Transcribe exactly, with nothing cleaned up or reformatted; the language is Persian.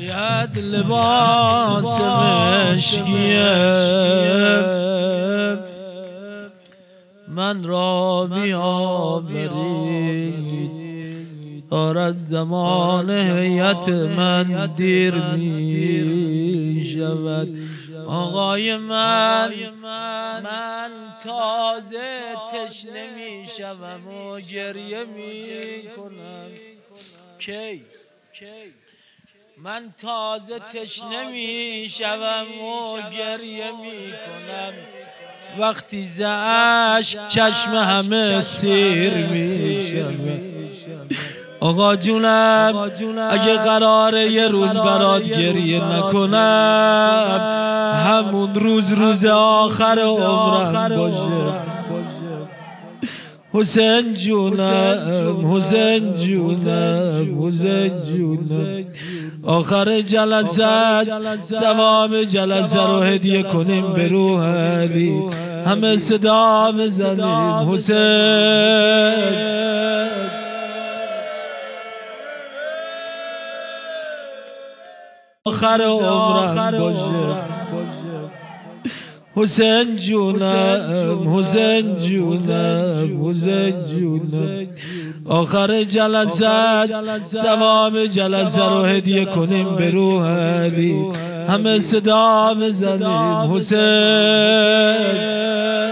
باید لباس مشکیه من را بیاورید دار از زمان هیئت من دیر می شود آقای من من تازه تشنه می شوم و گریه می کنم کی من تازه تشنه می شوم و گریه می کنم وقتی ز اشک چشم همه سیر می شود آقا جونم اگه قراره یه روز برات گریه نکنم همون روز روز آخر عمرم باشه حسین جونم حسین جونم حسین جونم آخر جلسه ثواب جلسه رو هدیه کنیم به روح علی همه صدا بزنیم حسین آخر عمرم باشه حسین جونم حسین جونم حسین جونم آخر جلسه ثواب جلسه رو هدیه کنیم به روح علی همه صدا بزنیم حسین